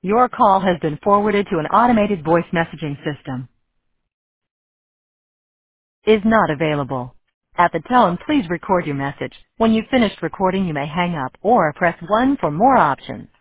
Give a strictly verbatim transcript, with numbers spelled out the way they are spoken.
Your call has been forwarded to an automated voice messaging system. Is not available. At the tone, please record your message. When you've finished recording, you may hang up or press one for more options.